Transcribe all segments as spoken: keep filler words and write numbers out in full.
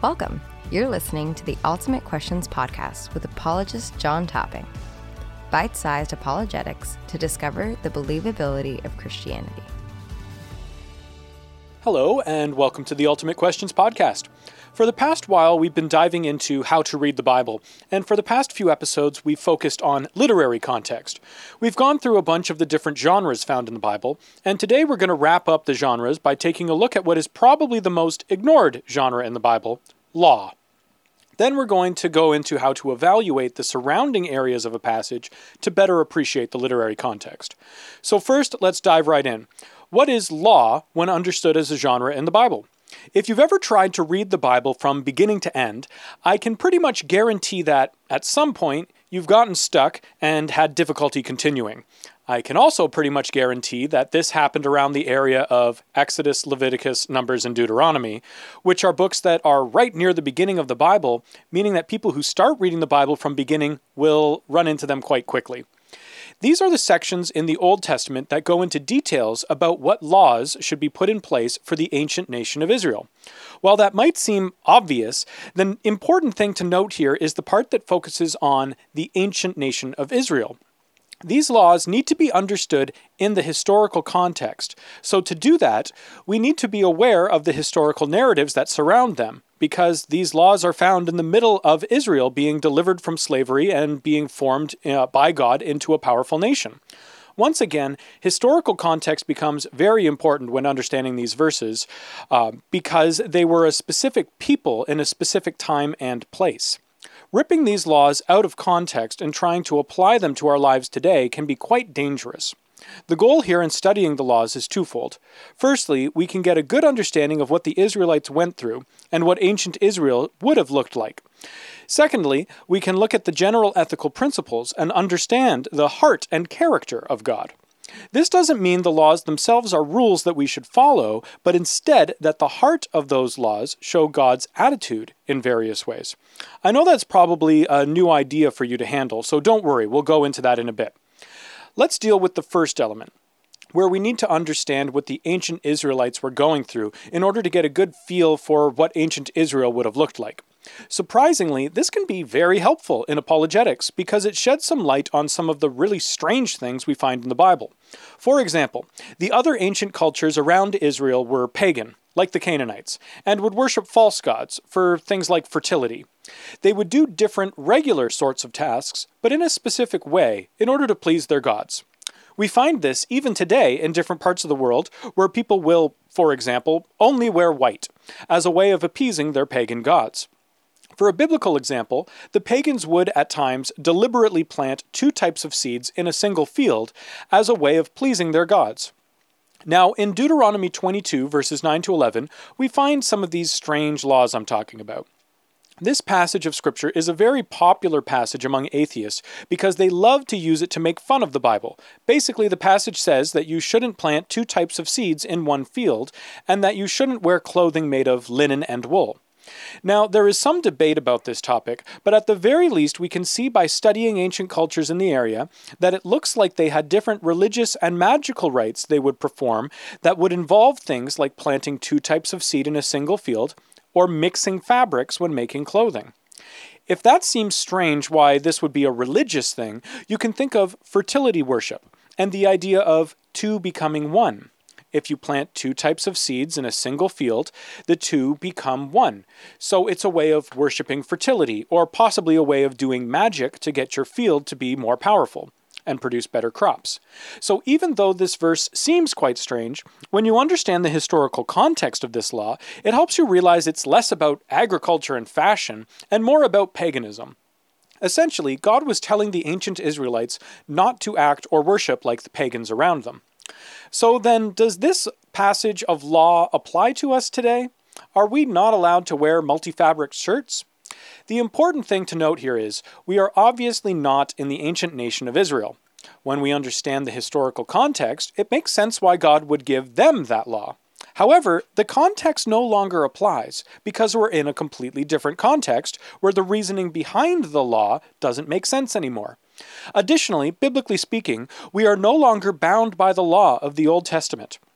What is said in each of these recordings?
Welcome. You're listening to the Ultimate Questions Podcast with apologist John Topping. Bite-sized apologetics to discover the believability of Christianity. Hello, and welcome to the Ultimate Questions Podcast. For the past while, we've been diving into how to read the Bible, and for the past few episodes, we've focused on literary context. We've gone through a bunch of the different genres found in the Bible, and today we're going to wrap up the genres by taking a look at what is probably the most ignored genre in the Bible, law. Then we're going to go into how to evaluate the surrounding areas of a passage to better appreciate the literary context. So first, let's dive right in. What is law when understood as a genre in the Bible? If you've ever tried to read the Bible from beginning to end, I can pretty much guarantee that, at some point, you've gotten stuck and had difficulty continuing. I can also pretty much guarantee that this happened around the area of Exodus, Leviticus, Numbers, and Deuteronomy, which are books that are right near the beginning of the Bible, meaning that people who start reading the Bible from beginning will run into them quite quickly. These are the sections in the Old Testament that go into details about what laws should be put in place for the ancient nation of Israel. While that might seem obvious, the important thing to note here is the part that focuses on the ancient nation of Israel. These laws need to be understood in the historical context. So to do that, we need to be aware of the historical narratives that surround them, because these laws are found in the middle of Israel being delivered from slavery and being formed uh, by God into a powerful nation. Once again, historical context becomes very important when understanding these verses uh, because they were a specific people in a specific time and place. Ripping these laws out of context and trying to apply them to our lives today can be quite dangerous. The goal here in studying the laws is twofold. Firstly, we can get a good understanding of what the Israelites went through and what ancient Israel would have looked like. Secondly, we can look at the general ethical principles and understand the heart and character of God. This doesn't mean the laws themselves are rules that we should follow, but instead that the heart of those laws show God's attitude in various ways. I know that's probably a new idea for you to handle, so don't worry, we'll go into that in a bit. Let's deal with the first element, where we need to understand what the ancient Israelites were going through in order to get a good feel for what ancient Israel would have looked like. Surprisingly, this can be very helpful in apologetics because it sheds some light on some of the really strange things we find in the Bible. For example, the other ancient cultures around Israel were pagan, like the Canaanites, and would worship false gods for things like fertility. They would do different regular sorts of tasks, but in a specific way, in order to please their gods. We find this even today in different parts of the world where people will, for example, only wear white, as a way of appeasing their pagan gods. For a biblical example, the pagans would at times deliberately plant two types of seeds in a single field as a way of pleasing their gods. Now, in Deuteronomy twenty-two, verses nine to eleven, we find some of these strange laws I'm talking about. This passage of Scripture is a very popular passage among atheists because they love to use it to make fun of the Bible. Basically, the passage says that you shouldn't plant two types of seeds in one field, and that you shouldn't wear clothing made of linen and wool. Now, there is some debate about this topic, but at the very least we can see by studying ancient cultures in the area that it looks like they had different religious and magical rites they would perform that would involve things like planting two types of seed in a single field or mixing fabrics when making clothing. If that seems strange why this would be a religious thing, you can think of fertility worship and the idea of two becoming one. If you plant two types of seeds in a single field, the two become one. So it's a way of worshiping fertility, or possibly a way of doing magic to get your field to be more powerful and produce better crops. So even though this verse seems quite strange, when you understand the historical context of this law, it helps you realize it's less about agriculture and fashion and more about paganism. Essentially, God was telling the ancient Israelites not to act or worship like the pagans around them. So then, does this passage of law apply to us today? Are we not allowed to wear multi-fabric shirts? The important thing to note here is, we are obviously not in the ancient nation of Israel. When we understand the historical context, it makes sense why God would give them that law. However, the context no longer applies because we're in a completely different context where the reasoning behind the law doesn't make sense anymore. Additionally, biblically speaking, we are no longer bound by the law of the Old Testament.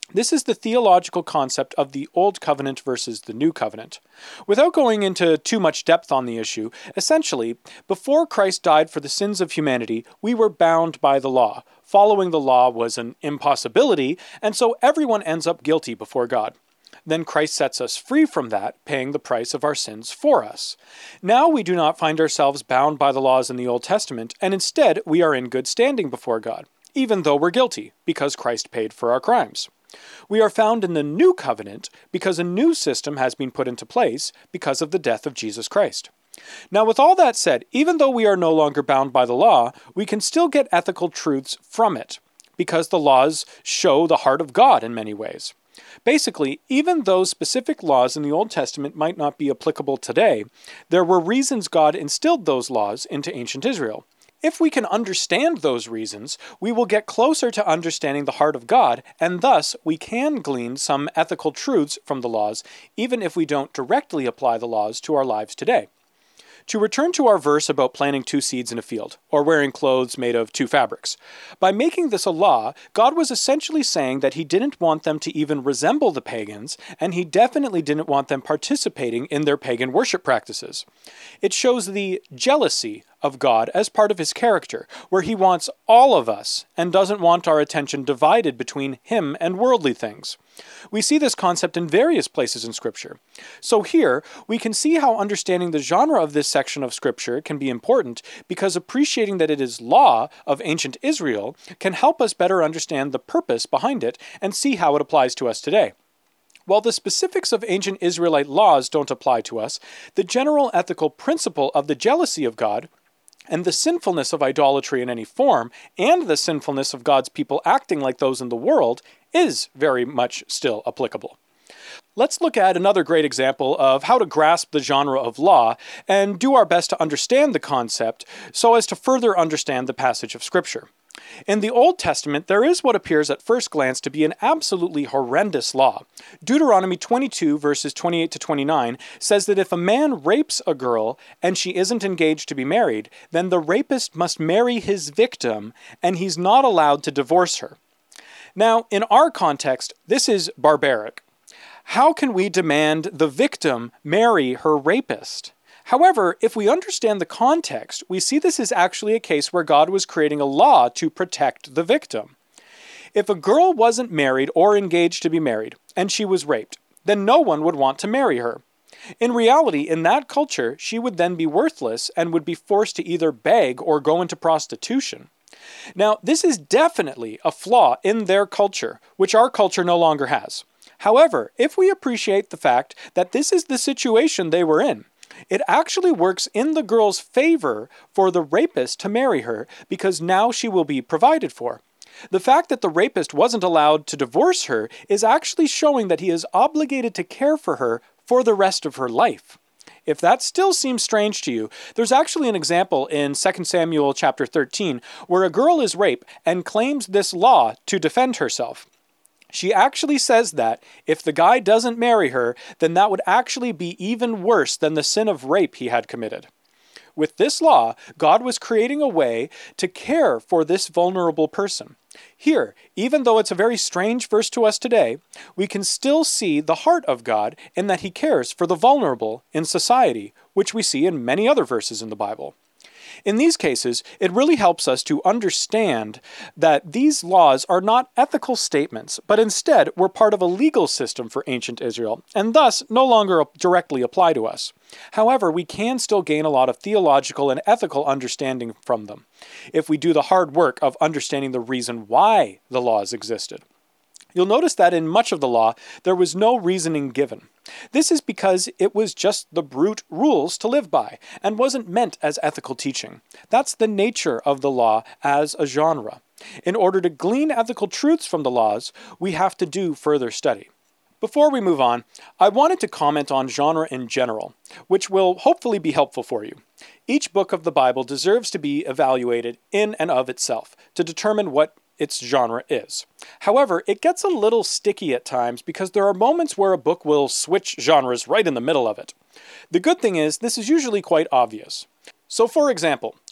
This is the theological concept of the Old Covenant versus the New Covenant. Without going into too much depth on the issue, essentially, before Christ died for the sins of humanity, we were bound by the law. Following the law was an impossibility, and so everyone ends up guilty before God. Then Christ sets us free from that, paying the price of our sins for us. Now we do not find ourselves bound by the laws in the Old Testament, and instead we are in good standing before God, even though we're guilty, because Christ paid for our crimes. We are found in the New Covenant because a new system has been put into place because of the death of Jesus Christ. Now, with all that said, even though we are no longer bound by the law, we can still get ethical truths from it, because the laws show the heart of God in many ways. Basically, even though specific laws in the Old Testament might not be applicable today, there were reasons God instilled those laws into ancient Israel. If we can understand those reasons, we will get closer to understanding the heart of God, and thus we can glean some ethical truths from the laws, even if we don't directly apply the laws to our lives today. To return to our verse about planting two seeds in a field, or wearing clothes made of two fabrics, by making this a law, God was essentially saying that he didn't want them to even resemble the pagans, and he definitely didn't want them participating in their pagan worship practices. It shows the jealousy of God as part of his character, where he wants all of us and doesn't want our attention divided between him and worldly things. We see this concept in various places in Scripture. So here, we can see how understanding the genre of this section of Scripture can be important, because appreciating that it is law of ancient Israel can help us better understand the purpose behind it and see how it applies to us today. While the specifics of ancient Israelite laws don't apply to us, the general ethical principle of the jealousy of God and the sinfulness of idolatry in any form, and the sinfulness of God's people acting like those in the world, is very much still applicable. Let's look at another great example of how to grasp the genre of law and do our best to understand the concept so as to further understand the passage of Scripture. In the Old Testament, there is what appears at first glance to be an absolutely horrendous law. Deuteronomy twenty-two, verses twenty-eight to twenty-nine, says that if a man rapes a girl and she isn't engaged to be married, then the rapist must marry his victim, and he's not allowed to divorce her. Now, in our context, this is barbaric. How can we demand the victim marry her rapist? However, if we understand the context, we see this is actually a case where God was creating a law to protect the victim. If a girl wasn't married or engaged to be married, and she was raped, then no one would want to marry her. In reality, in that culture, she would then be worthless and would be forced to either beg or go into prostitution. Now, this is definitely a flaw in their culture, which our culture no longer has. However, if we appreciate the fact that this is the situation they were in, it actually works in the girl's favor for the rapist to marry her, because now she will be provided for. The fact that the rapist wasn't allowed to divorce her is actually showing that he is obligated to care for her for the rest of her life. If that still seems strange to you, there's actually an example in Second Samuel chapter thirteen where a girl is raped and claims this law to defend herself. She actually says that if the guy doesn't marry her, then that would actually be even worse than the sin of rape he had committed. With this law, God was creating a way to care for this vulnerable person. Here, even though it's a very strange verse to us today, we can still see the heart of God in that he cares for the vulnerable in society, which we see in many other verses in the Bible. In these cases, it really helps us to understand that these laws are not ethical statements, but instead were part of a legal system for ancient Israel, and thus no longer directly apply to us. However, we can still gain a lot of theological and ethical understanding from them, if we do the hard work of understanding the reason why the laws existed. You'll notice that in much of the law, there was no reasoning given. This is because it was just the brute rules to live by, and wasn't meant as ethical teaching. That's the nature of the law as a genre. In order to glean ethical truths from the laws, we have to do further study. Before we move on, I wanted to comment on genre in general, which will hopefully be helpful for you. Each book of the Bible deserves to be evaluated in and of itself to determine what its genre is. However, it gets a little sticky at times because there are moments where a book will switch genres right in the middle of it. The good thing is, this is usually quite obvious. So for example,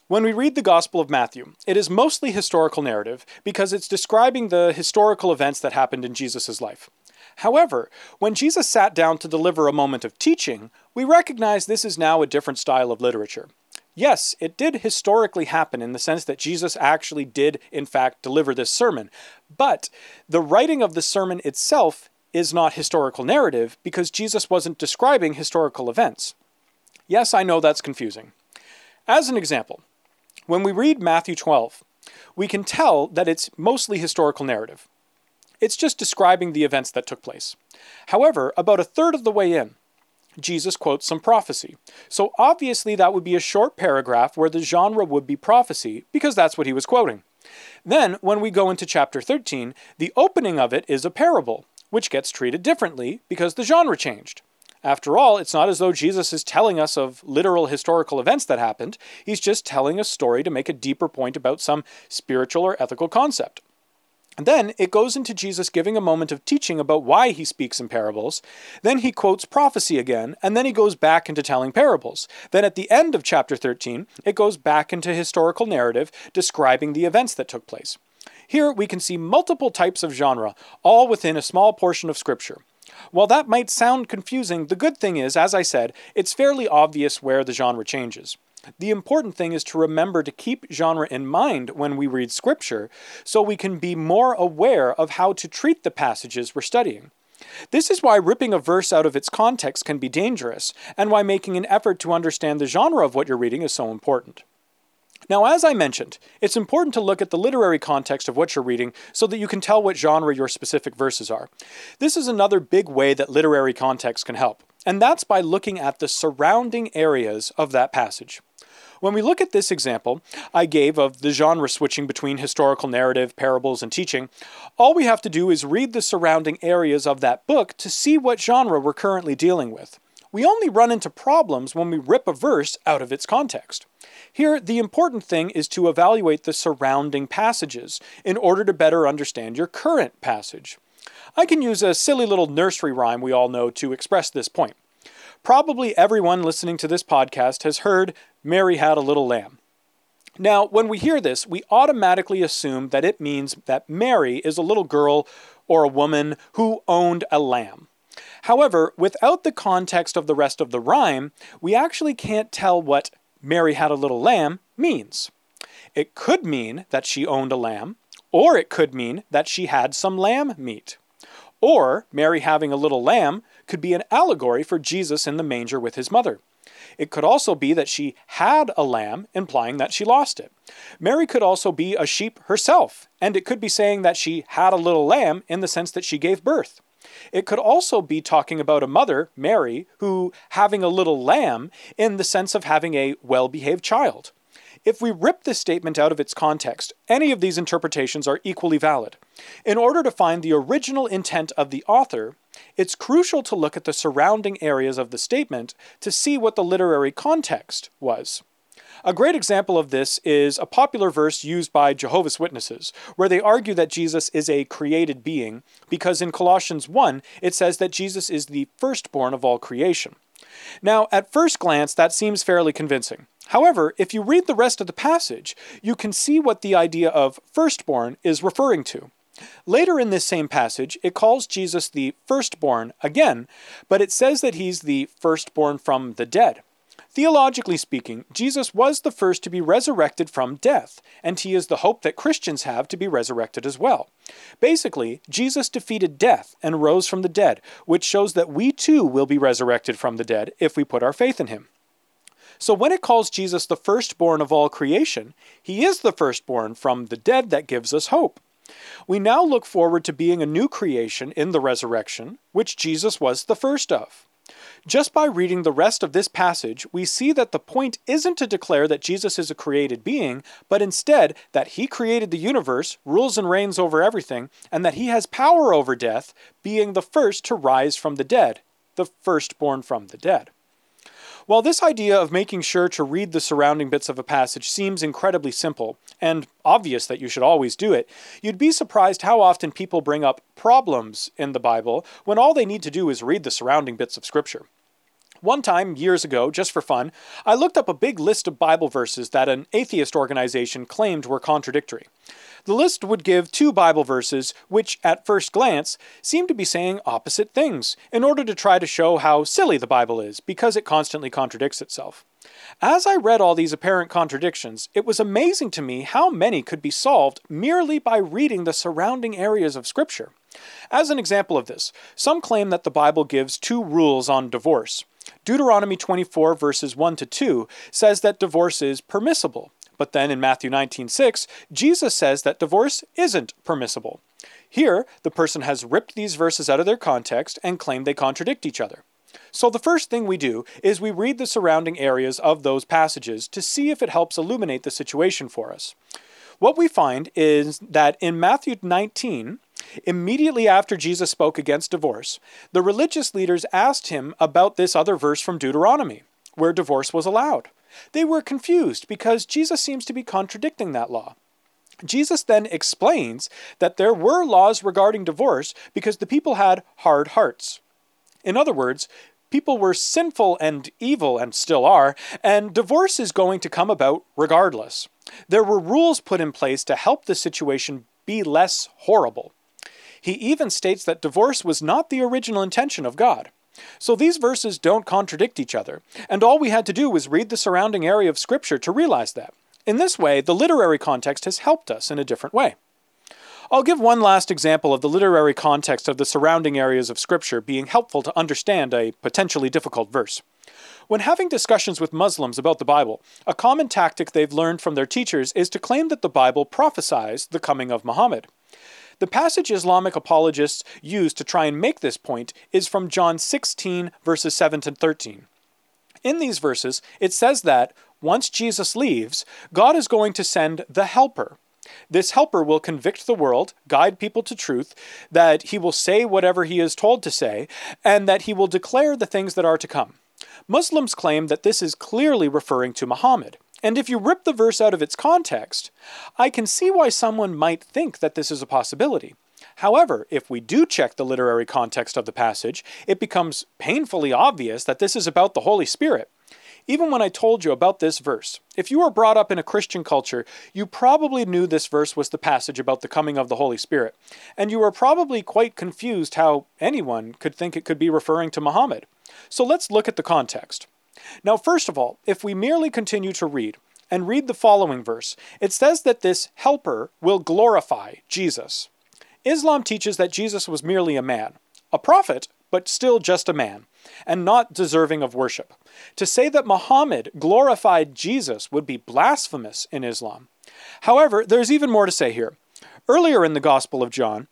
When we read the Gospel of Matthew, it is mostly historical narrative because it's describing the historical events that happened in Jesus' life. However, when Jesus sat down to deliver a moment of teaching, we recognize this is now a different style of literature. Yes, it did historically happen in the sense that Jesus actually did, in fact, deliver this sermon, but the writing of the sermon itself is not historical narrative because Jesus wasn't describing historical events. Yes, I know that's confusing. As an example, when we read Matthew twelve, we can tell that it's mostly historical narrative. It's just describing the events that took place. However, about a third of the way in, Jesus quotes some prophecy. So obviously that would be a short paragraph where the genre would be prophecy, because that's what he was quoting. Then, when we go into chapter thirteen, the opening of it is a parable, which gets treated differently because the genre changed. After all, it's not as though Jesus is telling us of literal historical events that happened. He's just telling a story to make a deeper point about some spiritual or ethical concept. And then it goes into Jesus giving a moment of teaching about why he speaks in parables. Then he quotes prophecy again, and then he goes back into telling parables. Then at the end of chapter thirteen, it goes back into historical narrative describing the events that took place. Here we can see multiple types of genre, all within a small portion of Scripture. While that might sound confusing, the good thing is, as I said, it's fairly obvious where the genre changes. The important thing is to remember to keep genre in mind when we read Scripture, so we can be more aware of how to treat the passages we're studying. This is why ripping a verse out of its context can be dangerous, and why making an effort to understand the genre of what you're reading is so important. Now, as I mentioned, it's important to look at the literary context of what you're reading so that you can tell what genre your specific verses are. This is another big way that literary context can help, and that's by looking at the surrounding areas of that passage. When we look at this example I gave of the genre switching between historical narrative, parables, and teaching, all we have to do is read the surrounding areas of that book to see what genre we're currently dealing with. We only run into problems when we rip a verse out of its context. Here, the important thing is to evaluate the surrounding passages in order to better understand your current passage. I can use a silly little nursery rhyme we all know to express this point. Probably everyone listening to this podcast has heard, "Mary had a little lamb." Now, when we hear this, we automatically assume that it means that Mary is a little girl or a woman who owned a lamb. However, without the context of the rest of the rhyme, we actually can't tell what "Mary had a little lamb" means. It could mean that she owned a lamb, or it could mean that she had some lamb meat. Or, Mary having a little lamb could be an allegory for Jesus in the manger with his mother. It could also be that she had a lamb, implying that she lost it. Mary could also be a sheep herself, and it could be saying that she had a little lamb in the sense that she gave birth. It could also be talking about a mother, Mary, who having a little lamb in the sense of having a well-behaved child. If we rip this statement out of its context, any of these interpretations are equally valid. In order to find the original intent of the author, it's crucial to look at the surrounding areas of the statement to see what the literary context was. A great example of this is a popular verse used by Jehovah's Witnesses, where they argue that Jesus is a created being, because in Colossians one, it says that Jesus is the firstborn of all creation. Now, at first glance, that seems fairly convincing. However, if you read the rest of the passage, you can see what the idea of firstborn is referring to. Later in this same passage, it calls Jesus the firstborn again, but it says that he's the firstborn from the dead. Theologically speaking, Jesus was the first to be resurrected from death, and he is the hope that Christians have to be resurrected as well. Basically, Jesus defeated death and rose from the dead, which shows that we too will be resurrected from the dead if we put our faith in him. So when it calls Jesus the firstborn of all creation, he is the firstborn from the dead that gives us hope. We now look forward to being a new creation in the resurrection, which Jesus was the first of. Just by reading the rest of this passage, we see that the point isn't to declare that Jesus is a created being, but instead that he created the universe, rules and reigns over everything, and that he has power over death, being the first to rise from the dead, the firstborn from the dead. While this idea of making sure to read the surrounding bits of a passage seems incredibly simple, and obvious that you should always do it, you'd be surprised how often people bring up problems in the Bible when all they need to do is read the surrounding bits of Scripture. One time, years ago, just for fun, I looked up a big list of Bible verses that an atheist organization claimed were contradictory. The list would give two Bible verses which, at first glance, seemed to be saying opposite things, in order to try to show how silly the Bible is, because it constantly contradicts itself. As I read all these apparent contradictions, it was amazing to me how many could be solved merely by reading the surrounding areas of Scripture. As an example of this, some claim that the Bible gives two rules on divorce. Deuteronomy twenty-four verses one to two says that divorce is permissible, but then in Matthew nineteen six, Jesus says that divorce isn't permissible. Here, the person has ripped these verses out of their context and claimed they contradict each other. So the first thing we do is we read the surrounding areas of those passages to see if it helps illuminate the situation for us. What we find is that in Matthew nineteen, immediately after Jesus spoke against divorce, the religious leaders asked him about this other verse from Deuteronomy, where divorce was allowed. They were confused because Jesus seems to be contradicting that law. Jesus then explains that there were laws regarding divorce because the people had hard hearts. In other words, people were sinful and evil, and still are, and divorce is going to come about regardless. There were rules put in place to help the situation be less horrible. He even states that divorce was not the original intention of God. So these verses don't contradict each other, and all we had to do was read the surrounding area of Scripture to realize that. In this way, the literary context has helped us in a different way. I'll give one last example of the literary context of the surrounding areas of Scripture being helpful to understand a potentially difficult verse. When having discussions with Muslims about the Bible, a common tactic they've learned from their teachers is to claim that the Bible prophesies the coming of Muhammad. The passage Islamic apologists use to try and make this point is from John sixteen, verses seven to thirteen. In these verses, it says that, once Jesus leaves, God is going to send the Helper. This Helper will convict the world, guide people to truth, that he will say whatever he is told to say, and that he will declare the things that are to come. Muslims claim that this is clearly referring to Muhammad. And if you rip the verse out of its context, I can see why someone might think that this is a possibility. However, if we do check the literary context of the passage, it becomes painfully obvious that this is about the Holy Spirit. Even when I told you about this verse, if you were brought up in a Christian culture, you probably knew this verse was the passage about the coming of the Holy Spirit, and you were probably quite confused how anyone could think it could be referring to Muhammad. So let's look at the context. Now, first of all, if we merely continue to read, and read the following verse, it says that this Helper will glorify Jesus. Islam teaches that Jesus was merely a man, a prophet, but still just a man, and not deserving of worship. To say that Muhammad glorified Jesus would be blasphemous in Islam. However, there's even more to say here. Earlier in the Gospel of John,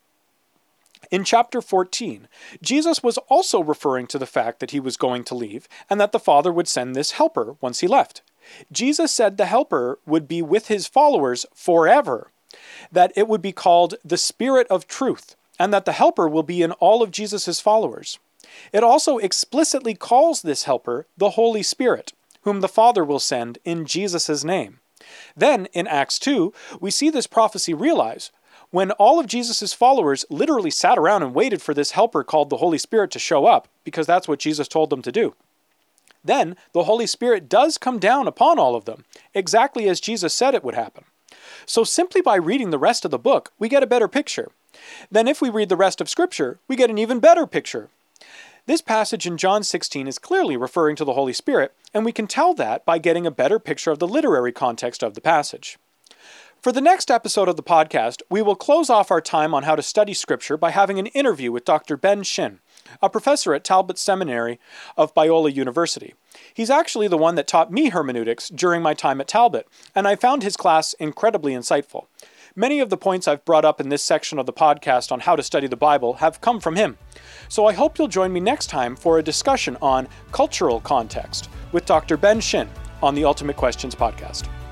in chapter fourteen, Jesus was also referring to the fact that he was going to leave, and that the Father would send this Helper once he left. Jesus said the Helper would be with his followers forever, that it would be called the Spirit of Truth, and that the Helper will be in all of Jesus' followers. It also explicitly calls this Helper the Holy Spirit, whom the Father will send in Jesus' name. Then, in Acts two, we see this prophecy realized, when all of Jesus' followers literally sat around and waited for this Helper called the Holy Spirit to show up, because that's what Jesus told them to do. Then, the Holy Spirit does come down upon all of them, exactly as Jesus said it would happen. So simply by reading the rest of the book, we get a better picture. Then if we read the rest of Scripture, we get an even better picture. This passage in John sixteen is clearly referring to the Holy Spirit, and we can tell that by getting a better picture of the literary context of the passage. For the next episode of the podcast, we will close off our time on how to study Scripture by having an interview with Doctor Ben Shin, a professor at Talbot Seminary of Biola University. He's actually the one that taught me hermeneutics during my time at Talbot, and I found his class incredibly insightful. Many of the points I've brought up in this section of the podcast on how to study the Bible have come from him. So I hope you'll join me next time for a discussion on cultural context with Doctor Ben Shin on the Ultimate Questions podcast.